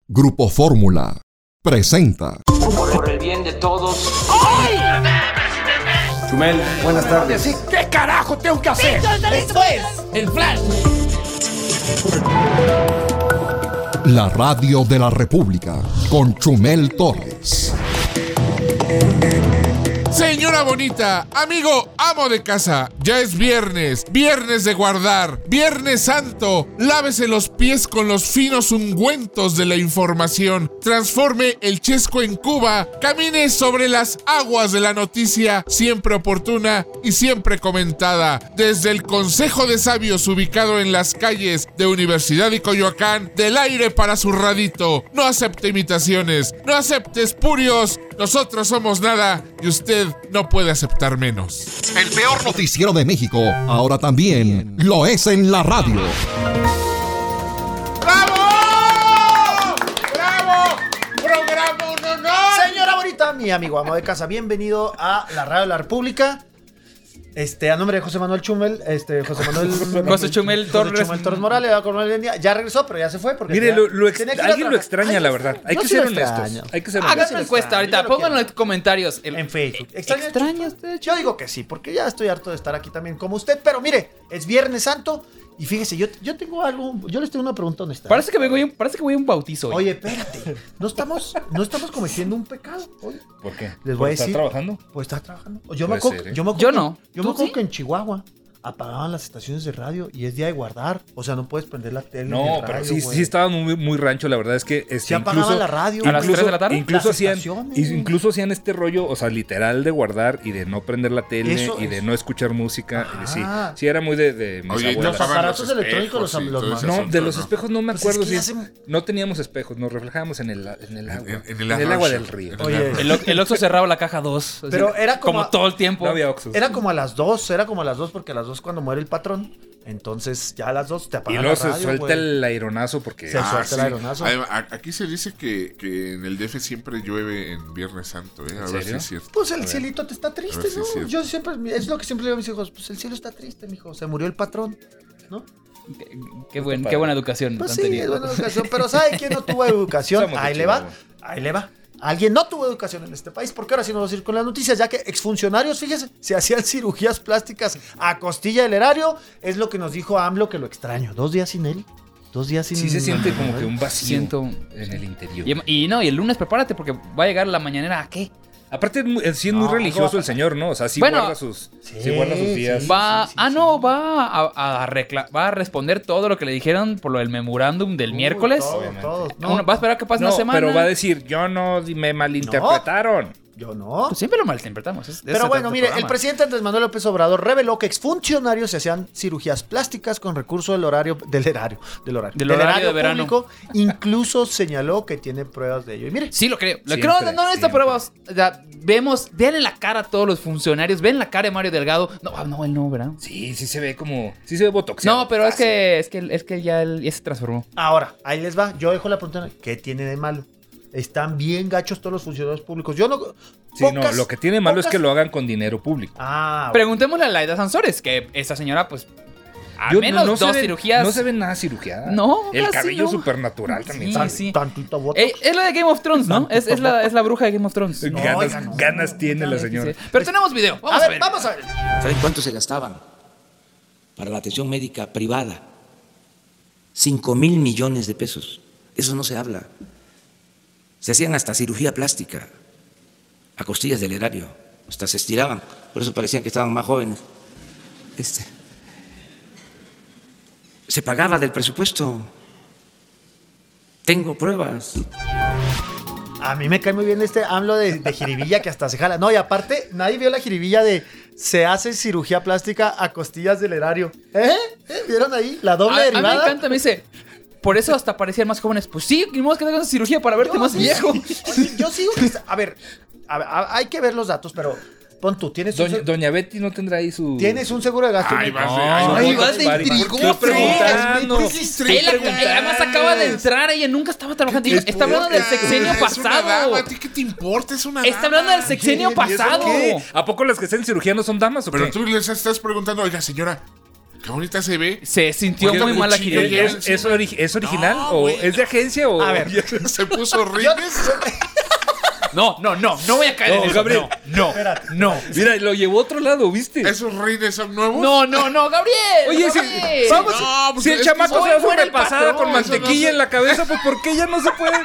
Grupo Fórmula presenta. Por el bien de todos. ¡Ay! Chumel, buenas tardes. Sí, ¿qué carajo tengo que hacer? Esto es el Flash. La radio de la República con Chumel Torres. Señora bonita, amigo, amo de casa, ya es viernes, viernes de guardar, viernes santo, lávese los pies con los finos ungüentos de la información, transforme el chesco en Cuba, camine sobre las aguas de la noticia, siempre oportuna y siempre comentada, desde el Consejo de Sabios ubicado en las calles de Universidad y Coyoacán, del aire para su radito, no acepte imitaciones, no acepte espurios, nosotros somos nada y usted no puede aceptar menos. El peor noticiero de México, ahora también lo es en la radio. ¡Bravo! ¡Bravo! ¡Programa un honor! Señora bonita, mi amigo amo de casa, bienvenido a la radio de la República. A nombre de José Manuel Chumel, José Chumel Torres. Morales, ya regresó, pero ya se fue porque Mire, ya alguien lo extraña, la verdad. Hay que ser honestos. Hagan una encuesta ahorita, pónganlo en comentarios. En Facebook. ¿Extraña usted? Yo digo que sí, porque ya estoy harto de estar aquí también como usted. Pero mire, es Viernes Santo y fíjese, yo tengo algo. Yo les tengo una pregunta honesta. Parece que voy a un bautizo hoy. Oye, espérate. No estamos cometiendo un pecado hoy. ¿Por qué? Les voy a decir. ¿Está trabajando? Pues está trabajando. Yo no. Yo me acuerdo que en Chihuahua apagaban las estaciones de radio y es día de guardar. O sea, no puedes prender la tele. No, el pero radio, sí estaba muy rancho. La verdad es que se apagaban la radio. ¿A las 3 de la tarde? Incluso hacían este rollo, o sea, literal de guardar y de no prender la tele y de no escuchar música. Sí, era muy de mis Oye, abuelas. Los aparatos electrónicos No, de los espejos no me acuerdo. Pues es que No teníamos espejos, nos reflejábamos en el agua. En En el agua del río. Oye, El Oxxo cerraba la caja 2. Pero era como todo el tiempo. No había Oxxos. Era como a las 2 porque a las 2 cuando muere el patrón, entonces ya a las 2 te Y apagan luego la radio. se suelta el aironazo porque... Se suelta el aeronazo. Aquí se dice que en el DF siempre llueve en Viernes Santo, A ver si es cierto. Pues el cielito te está triste, ver si ¿no? es cierto. Yo siempre, es lo que siempre le digo a mis hijos, pues el cielo está triste, mijo, se murió el patrón, ¿no? Qué buena educación. Pues han sí, tenido. es buena educación, pero ¿sabe quién no tuvo educación? Somos de Ahí le va. Alguien no tuvo educación en este país, porque ahora sí nos vamos a ir con las noticias, ya que exfuncionarios, fíjese, se hacían cirugías plásticas a costilla del erario, es lo que nos dijo AMLO, que lo extraño. 2 días sin él, 2 días sin... Sí se siente como que un vacío Siento- en el interior. Y el lunes prepárate porque va a llegar la mañanera. ¿A qué? Aparte, sí es muy No, religioso algo- el señor, ¿no? O sea, sí Bueno, guarda sus días. sí. Va a responder todo lo que le dijeron por lo del memorándum del miércoles. Todo. No, Va a esperar que pase una No, semana. pero va a decir, yo no me malinterpretaron. yo no. Pues siempre lo malinterpretamos. Pero bueno, mire, el presidente Andrés Manuel López Obrador reveló que exfuncionarios se hacían cirugías plásticas con recurso del horario de verano. público. Incluso señaló que tiene pruebas de ello. Y mire, Sí, lo creo. Lo Siempre, creo, no necesita siempre. pruebas. O sea, vean en la cara a todos los funcionarios, ven la cara de Mario Delgado. No, él no, ¿verdad? Sí se ve botoxeado. No, pero es que ya se transformó. ahora, ahí les va. Yo dejo la pregunta, ¿qué tiene de malo? Están bien gachos todos los funcionarios públicos. Yo no... Sí, no, lo que tiene malo es que lo hagan con dinero público. Preguntémosle a Laida Sansores, que esa señora, pues, a Yo- menos no se 2 ven- cirugías. No se ve nada cirugiada. No, El casi cabello no. supernatural también. Sí. Tantito botox. Es la de Game of Thrones, ¿no? Es la bruja de Game of Thrones. No, Ganas, oiga, no. ganas tiene la señora. Sí. Pero tenemos video. Vamos a ver. Vamos a ver. ¿Saben cuánto se gastaban para la atención médica privada? 5,000 millones de pesos. Eso no se habla. Se hacían hasta cirugía plástica a costillas del erario. Hasta se estiraban. Por eso parecían que estaban más jóvenes. Se pagaba del presupuesto. Tengo pruebas. A mí me cae muy bien este AMLO de jiribilla que hasta se jala. No, y aparte, nadie vio la jiribilla de se hace cirugía plástica a costillas del erario. ¿Vieron ahí? La doble A mí me derivada. encanta, me dice. Por eso hasta parecían más jóvenes. Pues sí, ni modo que te hagas cirugía para verte más viejo. Oye, yo sigo que a ver, hay que ver los datos, pero pon tú, tienes Doña Betty no tendrá ahí su... tienes un seguro de gasto. Ay, vas Ay, vas de Mari. intrigón, Estoy preguntando. Ella además acaba de entrar, ella nunca estaba trabajando. Está hablando del sexenio Es una dama, pasado. ¿a ti qué te importa? Es una Está dama. hablando del sexenio ¿Y eso pasado. ¿Qué? ¿A poco las que están en cirugía no son damas o Pero qué? tú les estás preguntando, oiga, señora, Qué bonita se ve. Se sintió Oiga, muy mal la cuchillo, jiribilla. ¿Es original? No, ¿O güey. es de agencia? O... A ver. Se puso rines. No voy a caer No, en eso. Gabriel. No. Mira, lo llevó a otro lado, ¿viste? ¿Esos rines son nuevos? No, Gabriel. Oye, Gabriel. vamos. No, pues Si el es chamaco que se hace fuera una el pasada patrón, con mantequilla eso no en la cabeza, pues ¿por qué ya no se puede?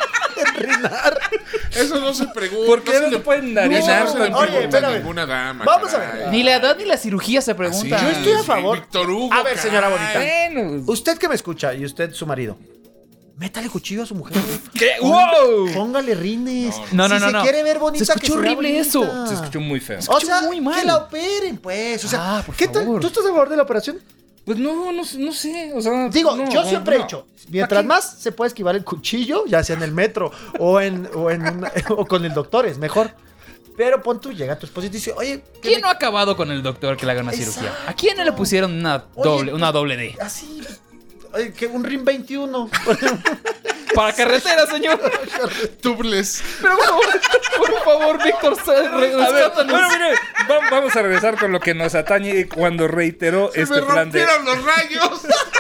eso no se pregunta. ¿Por qué no se pueden narinar? No se le Oye, pregunta a espérame. ninguna dama. Vamos a caray. ver. Ni la edad ni la cirugía se pregunta. Yo estoy a favor. Víctor Hugo, A ver, señora caray. bonita. Bueno. Usted que me escucha y usted su marido. Métale cuchillo a su mujer. ¿Qué? ¡Wow! Póngale rines. No, Si se quiere ver bonita, Se escuchó que se vea horrible bonita. eso. Se escuchó muy feo. O sea, muy mal. que la operen, pues. O sea, Por ¿qué tal? favor. ¿Tú estás a favor de la operación? Pues no sé. O sea, Digo, no, yo siempre he no. dicho, mientras más se puede esquivar el cuchillo, ya sea en el metro o o con el doctor, es mejor. Pero pon tú, llega a tu esposa y dice, oye, ¿Quién no ha acabado con el doctor que le haga una cirugía? ¿A quién no le pusieron una doble D? Así, oye, que un RIN 21. Para carretera, señor. Tubles. Pero por favor, Víctor, A ver, rescátanos. bueno, mire, vamos a regresar con lo que nos atañe cuando reiteró Se este me plan de... rompieron los rayos.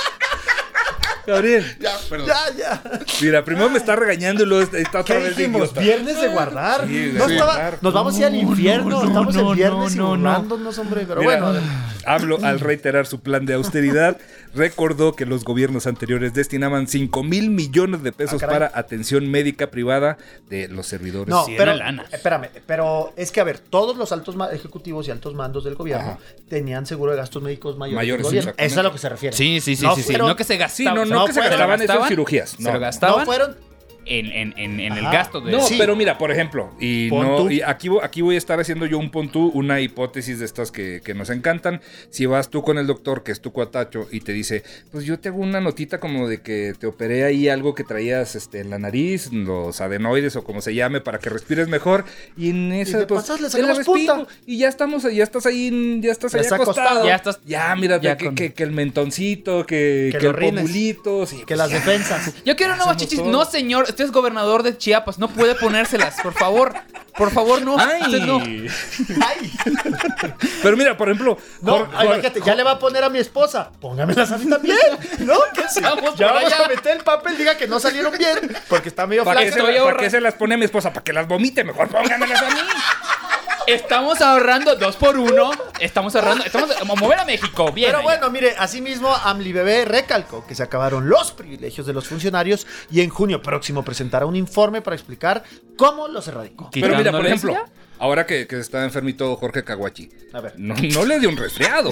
Gabriel, Ya, perdón. Ya. mira, primero me está regañando y luego está otra ¿Qué vez de dijimos? idiota. Viernes de guardar. Sí, No sí, estaba- claro. Nos vamos a ir al infierno. Estamos en viernes y no. burlándonos, hombre. Pero Mira, bueno. AMLO, al reiterar su plan de austeridad, recordó que los gobiernos anteriores destinaban 5,000 millones de pesos caray. para atención médica privada de los servidores. No, Sí, pero, era lana. espérame, pero es que, a ver, todos los altos ejecutivos y altos mandos del gobierno Ajá. tenían seguro de gastos médicos mayores. Mayores, del gobierno. exactamente. Eso es a lo que se refiere. Sí. No No, fueron- que se Sí, gastaban. no que se fueron- gastaban esas cirugías. Se No. lo gastaban No fueron. en el Ajá. gasto de... No, Sí. pero mira, por ejemplo, Pon tú. y aquí voy a estar haciendo yo un pon tú, una hipótesis de estas que nos encantan. Si vas tú con el doctor, que es tu cuatacho, y te dice, pues yo te hago una notita como de que te operé ahí algo que traías en la nariz, los adenoides o como se llame, para que respires mejor. Y en esa, de pues, pasas le te la sacamos respiro, punta. y ya estás ahí acostado. Ya estás- Mira, ya que, con- que el mentoncito, que Que el los rines. pomulito, sí, Que las defensas. Yo quiero nuevas Hacemos chichis. todo. No, señor, usted es gobernador de Chiapas. No puede ponérselas, por favor. Por favor, no. ¡Ay! Usted no. Ay, Pero mira, por ejemplo, no, imagínate, ya le va a poner a mi esposa. Póngamelas a mí también. ¿No? Que sí. Vamos Ya por vamos allá. a meter el papel, diga que no salieron bien, porque está medio ¿para qué, flaca. ¿para qué se las pone a mi esposa? ¿Para que las vomite? Mejor póngamelas a mí. Estamos ahorrando 2 por 1. Estamos ahorrando. Estamos a mover a México. Bien. Pero allá. bueno, mire, asimismo, AMLIBebé recalcó que se acabaron los privilegios de los funcionarios y en junio próximo presentará un informe para explicar cómo los erradicó. Pero mira, por Quitándole ejemplo, eso ahora que está enfermito Jorge Caguachi, A ver. no le dio un resfriado.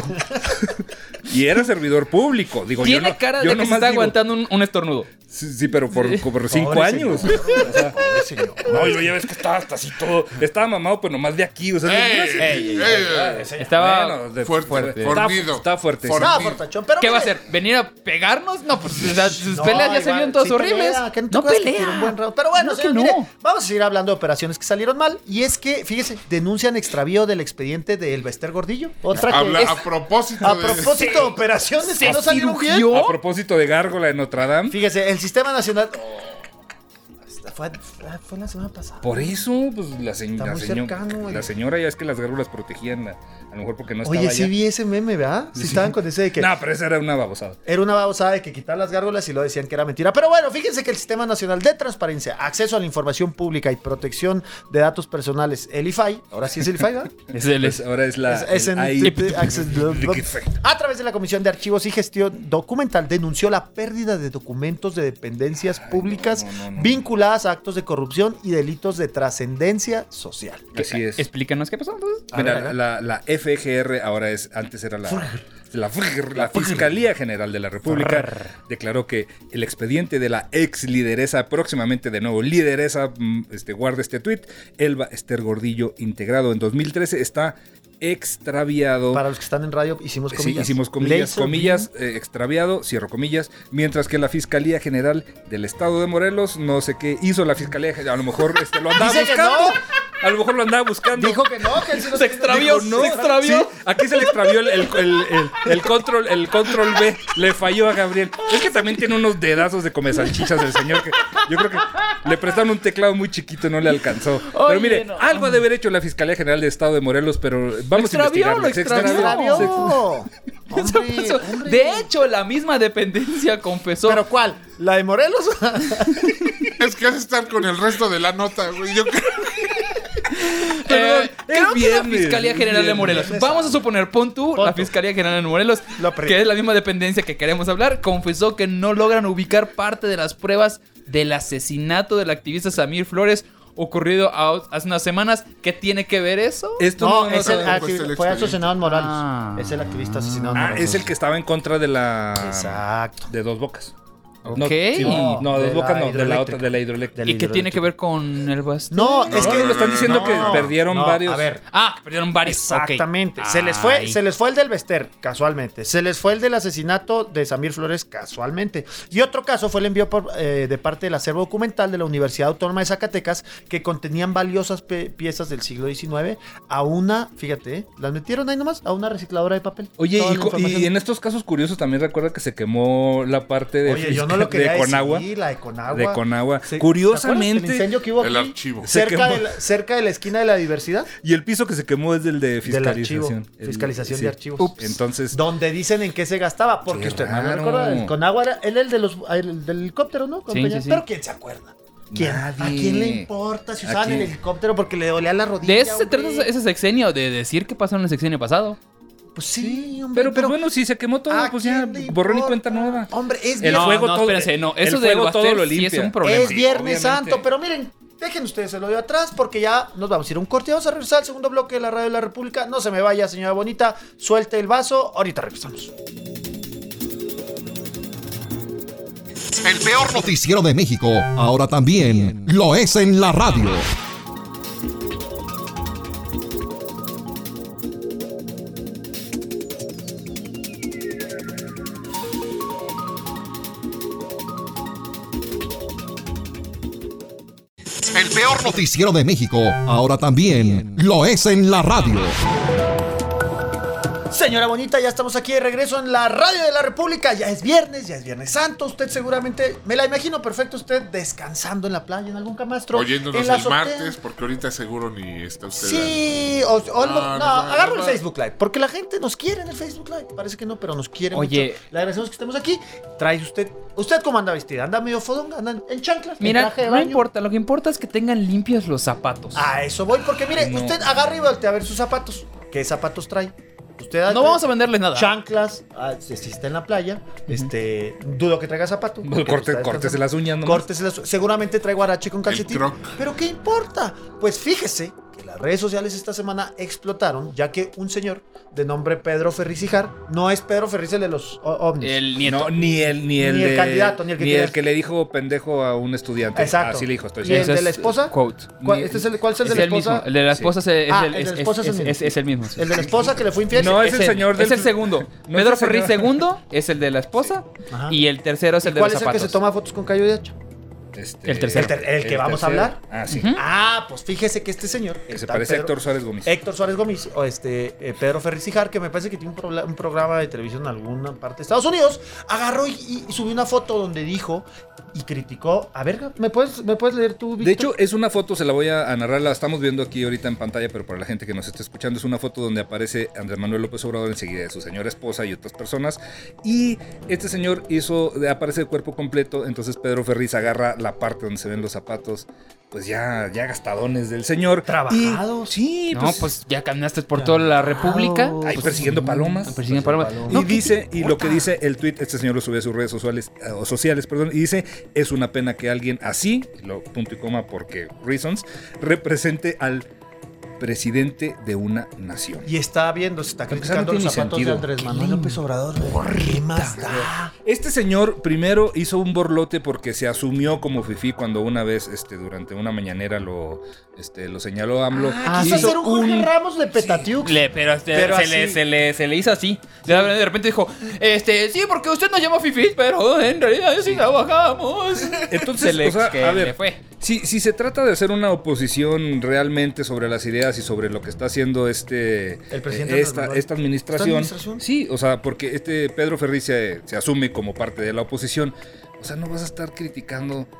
Y era servidor público. Digo, Tiene yo no, cara yo de que se nomás está digo, aguantando un estornudo. Sí, pero por 5 Pobre años. señor. O sea, Pobre señor. no, yo ya ves que estaba hasta así todo. Estaba mamado, pero nomás de aquí. O sea, Estaba. bueno, de- Fuerte, Está- fornido. Está fuerte. sí. No, fortachón, pero ¿Qué va a mire, hacer? ¿Venir a pegarnos? No, pues sus no, peleas ya se igual, vieron todas sí horribles. pelea, que no te acuerdas que pelea. tiene un buen round. Pero bueno, No, que señor, no. mire, vamos a seguir hablando de operaciones que salieron mal. Y es que, fíjese, denuncian extravío del expediente de Elbester Gordillo. Otra que Habla- es- a propósito a de... propósito de operaciones que se no salieron bien. cirugió. A propósito de Gárgola de Notre Dame. Fíjese, el Sistema Nacional... Fue la semana pasada. Por eso, pues la Está muy cercano, la señora ya es que las gárgolas protegían, a lo mejor porque no estaba Oye, sí allá. vi ese meme, ¿verdad? Sí estaban con ese de que... No, pero esa era una babosada. Era una babosada de que quitar las gárgolas y lo decían que era mentira. Pero bueno, fíjense que el Sistema Nacional de Transparencia, Acceso a la Información Pública y Protección de Datos Personales, el IFAI, ahora sí es el IFAI, ¿verdad? Ahora es la... Es en ahí- Triple Access a través de la Comisión de Archivos y Gestión Documental denunció la pérdida de documentos de dependencias públicas no. vinculadas a actos de corrupción y delitos de trascendencia social. Así es. Explícanos qué pasó entonces. Mira, la FGR ahora antes era la Fiscalía General de la República declaró que el expediente de la ex lideresa, próximamente de nuevo lideresa, guarda este tuit, Elba Ester Gordillo, integrado en 2013, está extraviado. Para los que están en radio, hicimos Sí, comillas. hicimos comillas, Laser comillas, extraviado, cierro comillas, mientras que la Fiscalía General del Estado de Morelos, no sé qué hizo la Fiscalía, a lo mejor lo andaba Dice que buscando. no. A lo mejor lo andaba buscando. Dijo que no, que él sí lo Se extravió, dijo, no. se extravió. Sí, aquí se le extravió el control B. Le falló a Gabriel. Es que también tiene unos dedazos de come salchichas el señor que yo creo que le prestaron un teclado muy chiquito y no le alcanzó. Pero Oye, mire, no. algo ha de haber hecho la Fiscalía General del Estado de Morelos, pero vamos a extravió, investigarlo. lo Se extravió. Hombre. De hecho, la misma dependencia confesó. ¿Pero cuál? ¿La de Morelos? Es que has de estar con el resto de la nota, güey. Yo creo. Creo que la viernes, Fiscalía General de Morelos. Vamos a suponer, pon tú, la Fiscalía General de Morelos, que es la misma dependencia que queremos hablar, confesó que no logran ubicar parte de las pruebas del asesinato del activista Samir Flores ocurrido hace unas semanas. ¿Qué tiene que ver eso? Esto No, no es el, no, pues, fue asesinado en Morales. Ah. Es el activista asesinado en Morales. es el que estaba en contra de la... Exacto. De Dos Bocas. Ok. No, sí, no, de Dos Bocas la no, de la hidroeléctrica. otra, de la hidroeléctrica. ¿Y qué tiene que ver con el Bastón? No, es que me están diciendo que perdieron varios. A ver, Ah, perdieron varios. exactamente. Ok. Se les fue el del Bester, casualmente. Se les fue el del asesinato de Samir Flores, casualmente. Y otro caso fue el envío de parte del acervo documental de la Universidad Autónoma de Zacatecas, que contenían valiosas piezas del siglo XIX a una, fíjate, las metieron ahí nomás, a una recicladora de papel. Oye, Toda la y información. en estos casos curiosos también recuerda que se quemó la parte de, Oye, yo no lo quería de Conagua. decir, la de Conagua. De Conagua. Sí, Curiosamente, ¿te acuerdas del incendio que hubo El aquí? archivo. Se quemó. Cerca de la esquina de la diversidad. Y el piso que se quemó es del de Del archivo. fiscalización. Fiscalización Sí. de archivos. Entonces, Donde dicen en qué se gastaba, porque Qué usted no lo raro. recuerda. El Conagua era el del helicóptero, ¿no? Con Sí, Peña. sí, sí. Pero ¿quién se acuerda? ¿Quién? Nadie. ¿A quién le importa si ¿A usaban el quién? helicóptero porque le dolía la rodilla? De eso se trata hombre? ese sexenio, de decir qué pasó en el sexenio pasado. Pues sí, hombre. pero bueno, si se quemó todo, ¿a pues ya quién le borrón y importa? cuenta nueva. Hombre, es El viernes, fuego todo- espérense, no, el eso del fuego todo Baster lo sí limpia. es un problema. es Viernes obviamente. Santo, pero miren, dejen ustedes el odio atrás porque ya nos vamos a ir a un corte. Vamos a regresar al segundo bloque de la Radio de la República. No se me vaya, señora bonita. Suelte el vaso. Ahorita regresamos. El peor noticiero de México, ahora también lo es en la radio. El peor noticiero de México, ahora también lo es en la radio. Señora bonita, ya estamos aquí de regreso en la Radio de la República. Ya es Viernes Santo. Usted seguramente, me la imagino perfecto, usted descansando en la playa, en algún camastro. Oyéndonos en la el azotea. martes, porque ahorita seguro ni está usted. Sí, agarro el Facebook Live, porque la gente nos quiere en el Facebook Live. Parece que no, pero nos quiere Oye. mucho. Le agradecemos que estemos aquí. Trae usted cómo anda vestida, anda medio fodonga, anda en chanclas, en Mira, traje de no baño. importa, lo que importa es que tengan limpios los zapatos. A eso voy, porque mire, No. usted agarra y voltea a ver sus zapatos. ¿Qué zapatos trae? Usted No vamos a venderles nada. chanclas, si está en la playa, dudo que traiga zapatos. porque está Córtese descansando. las uñas, ¿no? Córtese las- seguramente trae guarache con calcetín. croc. Pero ¿qué importa? Pues fíjese que las redes sociales esta semana explotaron, ya que un señor de nombre Pedro Ferriz Hijar, no es Pedro Ferriz el de los ovnis. El nieto. No, ni el candidato, ni el que tiene- que le dijo pendejo a un estudiante. Exacto. Así le dijo, estoy ¿Y el seguro. de la esposa? Quote. ¿Cuál es el de la mismo. esposa? El de la esposa Sí. es Ah, el el de la esposa es el mismo. es el mismo. sí. El de la esposa que le fue infiel. No, es el el- señor del- Es el segundo. No Pedro es el Ferriz señor. segundo es el de la esposa. Ajá. Y el tercero es el de ¿Cuál los es el que zapatos. se toma fotos con Cayo de Hacha? El tercero. El que vamos a hablar. Ah, sí. Ujú. Ah, pues fíjese que este señor. Que se tal parece a Pedro- Héctor Suárez Gómez. Héctor Suárez Gómez, o Pedro Ferriz Hijar, que me parece que tiene un programa de televisión en alguna parte de Estados Unidos, agarró y subió una foto donde dijo y criticó. A ver, ¿me puedes leer tú, Víctor? De hecho, es una foto, se la voy a narrar, la estamos viendo aquí ahorita en pantalla, pero para la gente que nos está escuchando, es una foto donde aparece Andrés Manuel López Obrador enseguida de su señora esposa y otras personas. Y este señor aparece de cuerpo completo, entonces Pedro Ferriz agarra la parte donde se ven los zapatos, pues ya gastadones del señor. Trabajados. Sí, No, pues ya caminaste por toda la República. ahí Pues, persiguiendo palomas. persiguiendo palomas. Y No, dice, y lo que dice el tweet, este señor lo sube a sus redes sociales, y dice, es una pena que alguien así, punto y coma porque reasons, represente al presidente de una nación. Y está viendo, se está Para empezar, criticando no los tiene zapatos de sentido. Andrés Manuel López Obrador. ¿Qué más da? Este señor primero hizo un borlote porque se asumió como fifí cuando una vez, durante una mañanera lo señaló AMLO. Quiso hacer un Jorge Ramos de Petatiux. Pero así. se le hizo así. De repente dijo, sí, porque usted nos llama Fifi, pero en realidad sí trabajamos. Entonces, a ver, si se trata de hacer una oposición realmente sobre las ideas y sobre lo que está haciendo El presidente esta administración, sí, o sea, porque Pedro Ferriz se asume como parte de la oposición, o sea, no vas a estar criticando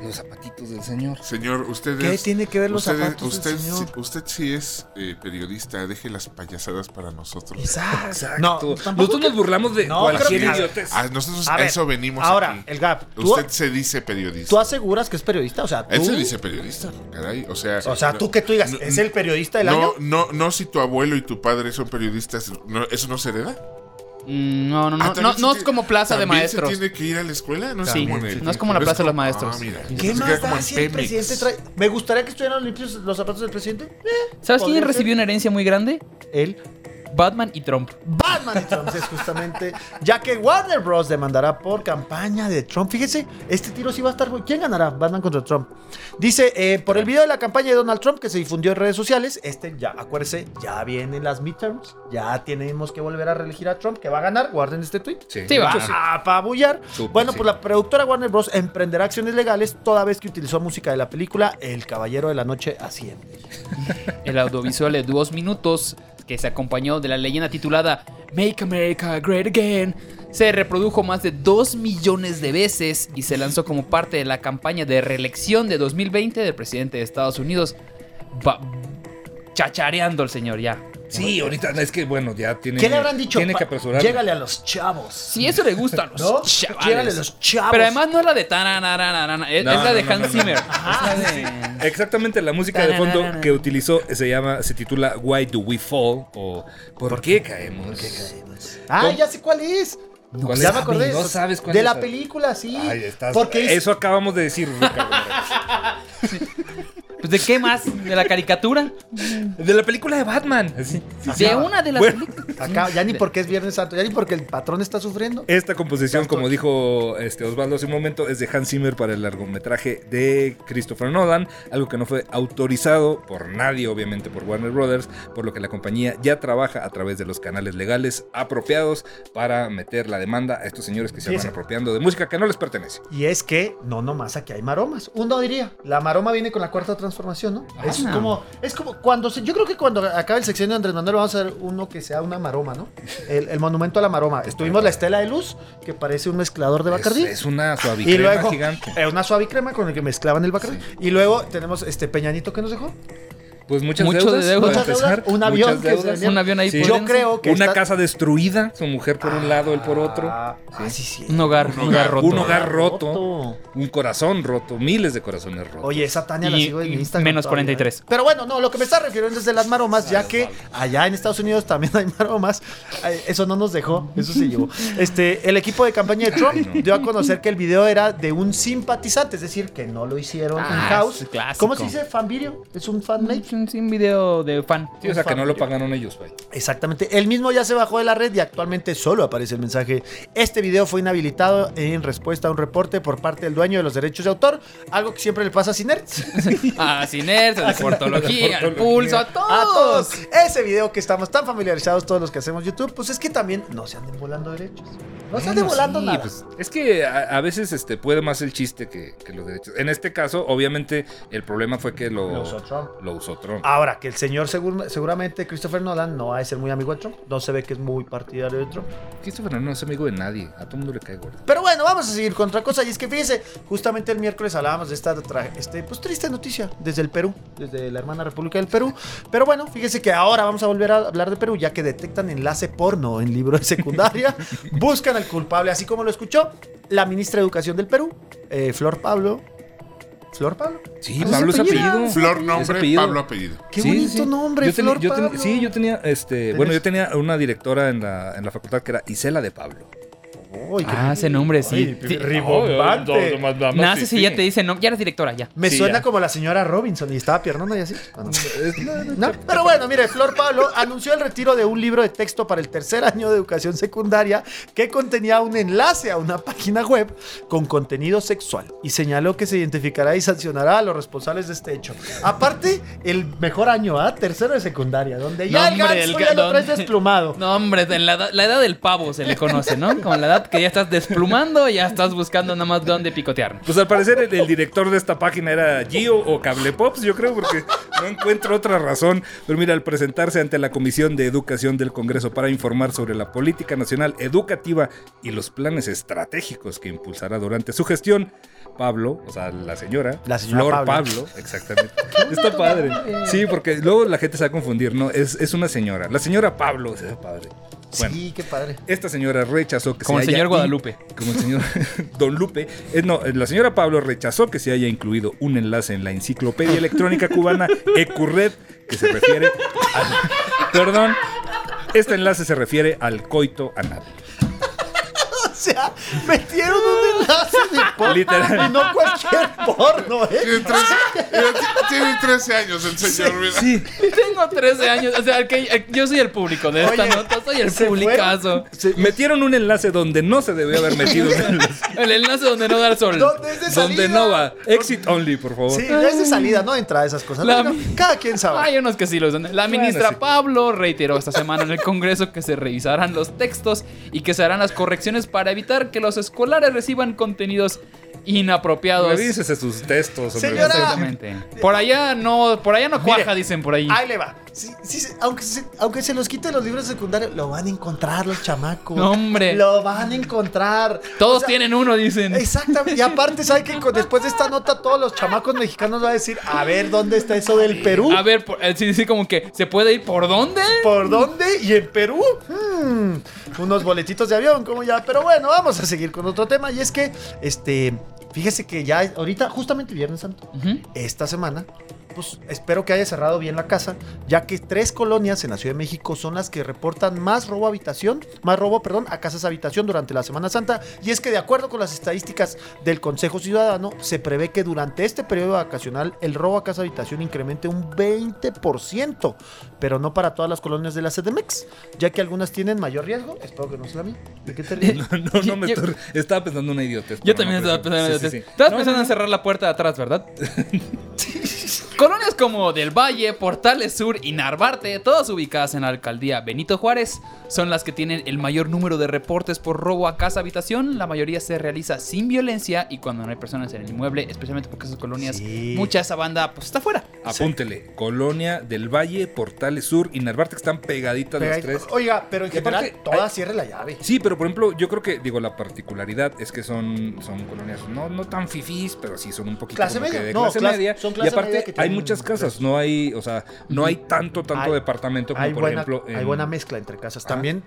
Los zapatitos del señor. Señor, usted ¿Qué es- tiene que ver los usted es- zapatos del usted, señor? usted sí es periodista, deje las payasadas para nosotros. Exacto. Nosotros nos burlamos de No, cualquier creo que- idiotez. Nosotros A a ver, eso venimos ahora, aquí. el Gap. Usted se dice periodista. ¿Tú aseguras que es periodista? O sea, tú... Él se dice periodista, caray. O sea, tú que tú digas, ¿es el periodista del año? No, si tu abuelo y tu padre son periodistas, ¿eso no se hereda? No ¿También se es tiene- como plaza de ¿también maestros. se tiene que ir a la escuela? No es Sí, como en el- no es como la plaza de los maestros. Mira, ¿Qué se más queda como da en si el Pemex. presidente trae? Me gustaría que estuvieran limpios los zapatos del presidente. ¿Sabes quién podría recibió ser. una herencia muy grande? Él. Batman y Trump. Batman entonces, justamente, ya que Warner Bros. Demandará por campaña de Trump. Fíjese, este tiro sí va a estar... ¿Quién ganará? Batman contra Trump. Dice, por el video de la campaña de Donald Trump que se difundió en redes sociales, ya, acuérdese, ya vienen las midterms, ya tenemos que volver a reelegir a Trump, que va a ganar, guarden este tweet. Sí, va. A apabullar. Súper, Bueno, sí. pues la productora Warner Bros. Emprenderá acciones legales toda vez que utilizó música de la película El Caballero de la Noche Asciende. El audiovisual de 2 minutos, que se acompañó de la leyenda titulada Make America Great Again, se reprodujo más de 2 millones de veces y se lanzó como parte de la campaña de reelección de 2020 del presidente de Estados Unidos. Chachareando el señor ya. Sí, ahorita es que bueno, ya tiene. ¿Qué le habrán dicho? Tiene que apresurar. Llégale a los chavos. Si eso le gusta a los ¿No? chavales. Llégale a los chavos. Pero además no es la de tananarararana, es No, la de no, Hans no, no. Zimmer. Ajá, Es la de... Exactamente, la música de fondo que utilizó se titula Why Do We Fall? O ¿Por qué caemos? Ya sé cuál es. ¿Cuál Ya es? me acordé. No sabes cuál de es. la película, sí. Ay, estás. Porque Eso acabamos de decir, Ricardo. Pues, ¿de qué más? ¿De la caricatura? De la película de Batman. De una de las Bueno. películas. acá, ya ni porque es Viernes Santo, ya ni porque el patrón está sufriendo. Esta composición, como dijo Osvaldo hace un momento, es de Hans Zimmer para el largometraje de Christopher Nolan, algo que no fue autorizado por nadie, obviamente por Warner Brothers, por lo que la compañía ya trabaja a través de los canales legales apropiados para meter la demanda a estos señores que se van apropiando de música que no les pertenece. Y es que no nomás aquí hay maromas. Uno diría, la maroma viene con la cuarta transformación, ¿no? Es como cuando yo creo que cuando acabe el sexenio de Andrés Manuel vamos a ver uno que sea una maroma, ¿no? El monumento a la maroma. Estuvimos la estela de luz, que parece un mezclador de Bacardí. Es una Y suavicrema luego, gigante. una suavicrema con el que mezclaban el Bacardí. Y luego tenemos Peñanito que nos dejó. Pues muchas Mucho deudas, de deudas. para Muchas empezar. deudas, un avión Muchas que se deudas. venía. Un avión ahí Sí. por Yo dentro. creo que Una está- casa destruida, su mujer por un lado, él por otro. sí. Un hogar roto. Un hogar roto, un corazón roto, miles de corazones rotos. Oye, esa Tania la Y- sigo en y Instagram. menos todavía. 43. Pero bueno, no, lo que me está refiriendo es de las maromas, ya que allá en Estados Unidos también hay maromas. Eso no nos dejó, eso se llevó. El equipo de campaña de Trump dio a conocer que el video era de un simpatizante, es decir, que no lo hicieron in-house. es clásico. ¿Cómo se dice? ¿Fan video? ¿Es un fan made? Es un video de fan. Sí, o sea, que no lo pagaron ellos, güey. Exactamente. El mismo ya se bajó de la red y actualmente solo aparece el mensaje. Este video fue inhabilitado en respuesta a un reporte por parte del dueño de los derechos de autor, algo que siempre le pasa a Cinerts. A Cinerts, a Deportología, al Pulso, a todos. A todos. Ese video que estamos tan familiarizados todos los que hacemos YouTube, pues es que también no se anden volando derechos. No se anden volando Sí, nada. pues, es que a veces puede más el chiste que los derechos. En este caso, obviamente, el problema fue que lo usó Trump. Lo usó Trump. Ahora, que el señor seguramente Christopher Nolan no va a ser muy amigo de Trump. No se ve que es muy partidario de Trump. Christopher no es amigo de nadie. A todo el mundo le cae gordo. Pero bueno, vamos a seguir con otra cosa. Y es que fíjese, justamente el miércoles hablábamos de esta pues, triste noticia desde el Perú, desde la hermana República del Perú. Pero bueno, fíjese que ahora vamos a volver a hablar de Perú, ya que detectan enlace porno en libro de secundaria. Buscan al culpable, así como lo escuchó la ministra de Educación del Perú, Flor Pablo. ¿Flor Pablo? Sí, ¿Ese Pablo es apellido? apellido. Flor Es nombre, apellido. Pablo apellido. Qué Sí, bonito sí. nombre, Yo tenía- Flor yo ten- Pablo. Sí, yo tenía, yo tenía una directora en la facultad que era Isela de Pablo. Uy, qué- Ese nombre sí. Ay, Sí. ribombante. Naces y ya te dicen, no, ya eres directora, ya. Me Sí, suena ya. como la señora Robinson y estaba piernona y así. ¿O no? ¿No? Pero bueno, mire, Flor Pablo anunció el retiro de un libro de texto para el tercer año de educación secundaria que contenía un enlace a una página web con contenido sexual y señaló que se identificará y sancionará a los responsables de este hecho. Aparte, el mejor año, tercero de secundaria, donde ya No, hombre, el ganso ya lo traes donde- desplumado. No, hombre, en la edad del pavo se le conoce, ¿no? Como la edad verdad que ya estás desplumando, ya estás buscando nada más dónde picotear. Pues al parecer el director de esta página era Gio o Cable Pops, yo creo, porque no encuentro otra razón. Pero mira, al presentarse ante la Comisión de Educación del Congreso para informar sobre la política nacional educativa y los planes estratégicos que impulsará durante su gestión, Pablo, o sea, la señora Flor Pablo, exactamente. Está padre. Sí, porque luego la gente se va a confundir, ¿no? Es una señora. La señora Pablo, es padre. Bueno, sí, qué padre. Esta señora rechazó que como el señor Guadalupe. Como el señor Don Lupe. La señora Pablo rechazó que se haya incluido un enlace en la enciclopedia electrónica cubana Ecurred, que se refiere al... Perdón, este enlace se refiere al coito anal. O sea, metieron un enlace de porno. Literal. Y no cualquier porno, ¿eh? Tiene 13 años el señor, mira. Sí. Tengo 13 años. O sea, yo soy el público de esta nota. Soy el publicazo. Metieron un enlace donde no se debió haber metido un enlace. El enlace donde no da el sol. ¿Dónde es de salida? Donde no va. Exit only, por favor. Sí, es de salida, no entra a esas cosas. Bueno, cada quien sabe. Hay unos que sí lo usan. La ministra sí. Pablo reiteró esta semana en el Congreso que se revisarán los textos y que se harán las correcciones para evitar que los escolares reciban contenidos inapropiados. Revísese sus textos. Hombre. Señora. Exactamente. Por allá no cuaja, Mire, dicen por ahí. Ahí le va. Sí, aunque se los quite los libros secundarios, lo van a encontrar los chamacos. No, hombre. Lo van a encontrar. Todos tienen uno, dicen. Exactamente. Y aparte, ¿sabe que después de esta nota todos los chamacos mexicanos van a decir, a ver, ¿dónde está eso del Perú? A ver, sí, como que ¿se puede ir por dónde? ¿Por dónde? ¿Y en Perú? Unos boletitos de avión, como ya. Pero bueno, vamos a seguir con otro tema. Y es que, fíjese que ya ahorita, justamente Viernes Santo, esta semana, pues espero que haya cerrado bien la casa, ya que 3 colonias en la Ciudad de México son las que reportan más robo a casas habitación durante la Semana Santa. Y es que de acuerdo con las estadísticas del Consejo Ciudadano, se prevé que durante este periodo vacacional el robo a casa habitación incremente un 20%, pero no para todas las colonias de la CDMX, ya que algunas tienen mayor riesgo. Espero que no sea la mía. ¿De qué te ríes? No me estoy... Estaba pensando en una idiotez. Yo también estaba pensando en una idiotez. Estabas pensando en cerrar la puerta de atrás, ¿verdad? Colonias como Del Valle, Portales Sur y Narvarte, todas ubicadas en la alcaldía Benito Juárez, son las que tienen el mayor número de reportes por robo a casa habitación. La mayoría se realiza sin violencia y cuando no hay personas en el inmueble, especialmente porque esas colonias, mucha de esa banda pues está fuera. Apúntele, Colonia Del Valle, Portales Sur y Narvarte, que están pegaditas las tres. Oiga, pero en general todas cierre la llave. Sí, pero por ejemplo, yo creo que, la particularidad es que son colonias no tan fifís, pero sí son un poquito clase como media. que de clase media. Son clase y aparte media que hay muchas casas, no hay tanto departamento como por ejemplo hay buena mezcla entre casas. También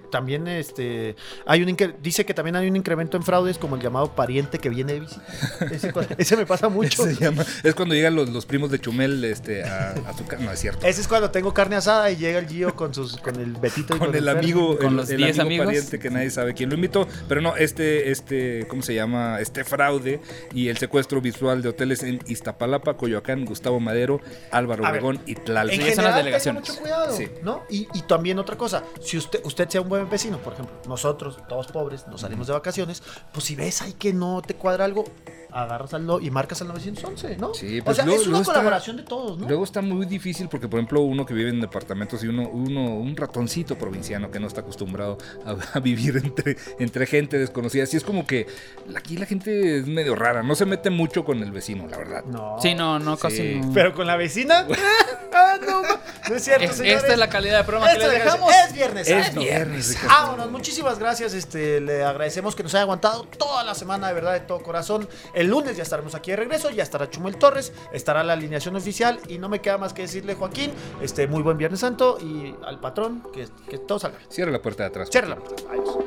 dice que también hay un incremento en fraudes como el llamado pariente que viene de visita. Ese me pasa mucho. Es cuando llegan los primos de Chumel a su casa, no es cierto. Ese es cuando tengo carne asada y llega el Gio con el Betito y con el amigo, con los 10 amigos pariente que nadie sabe quién lo invitó, pero no, ¿cómo se llama? Fraude y el secuestro visual de hoteles en Iztapalapa, Coyoacán, Gustavo Madero, Álvaro Obregón y Tlalpan. En general, son las delegaciones. Tenga mucho cuidado, sí. ¿No? Y también otra cosa, si usted sea un buen vecino, por ejemplo, nosotros, todos pobres, nos salimos de vacaciones, pues si ves ahí que no te cuadra algo, agarras y marcas al 911, ¿no? Sí, pues o sea, es una colaboración de todos, ¿no? Luego está muy difícil porque, por ejemplo, uno que vive en departamentos y un ratoncito provinciano que no está acostumbrado a vivir entre gente desconocida. Así es como que aquí la gente es medio rara, no se mete mucho con el vecino, la verdad. No. Sí, no, casi no. Pero con la vecina, no es cierto, señores. Esta es la calidad de programa que les dejamos. Es viernes. Vámonos, muchísimas gracias. Le agradecemos que nos haya aguantado toda la semana, de verdad, de todo corazón. El lunes ya estaremos aquí de regreso, ya estará Chumel Torres, estará la alineación oficial y no me queda más que decirle, Joaquín, muy buen Viernes Santo y al patrón que todo salga. Cierra la puerta de atrás. Cierra la puerta. Adiós.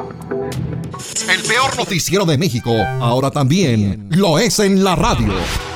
El peor noticiero de México, ahora también lo es en la radio.